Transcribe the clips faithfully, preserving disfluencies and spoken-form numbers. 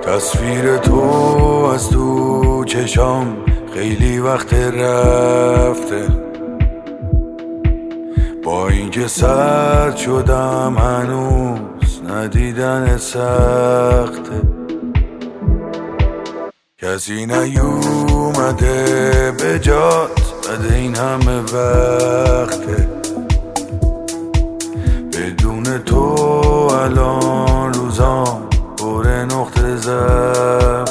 تصویر تو از تو چشام خیلی وقت رفته، با اینکه سرد شدم هنوز ندیدن سخته. کسی نیومده به جات بعد این همه وقته، بدون تو الان روزام پر نقطه ضعف.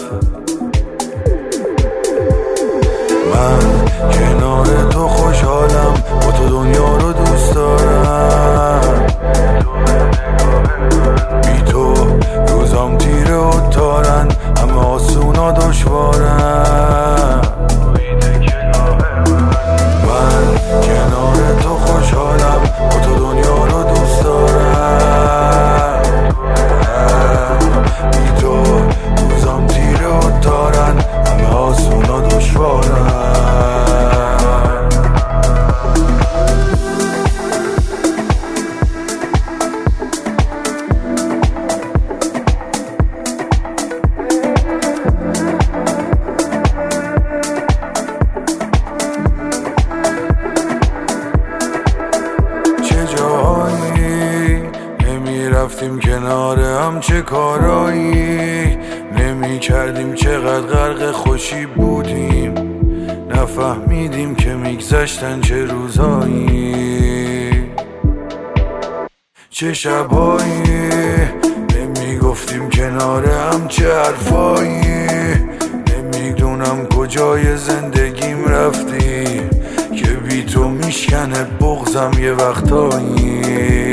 من کنار تو خوشحالم، با تو دنیا رو دوست دارم، بی تو روزام تیره و تارن، همه آسونا دشوارم. من کنار تو خوشحالم، با تو دنیا رو دوست دارم، بی تو روزام تیره و تارن، همه آسونا دشوارم. رفتیم کنار هم چه کارایی نمی کردیم، چقدر غرق خوشی بودیم، نفهمیدیم که میگذشتن چه روزایی، چه شبایی نمی گفتیم کنار هم چه حرفایی. نمیدونم کجای زندگیم رفتی که بی تو میشکنه بغضم یه وقتایی.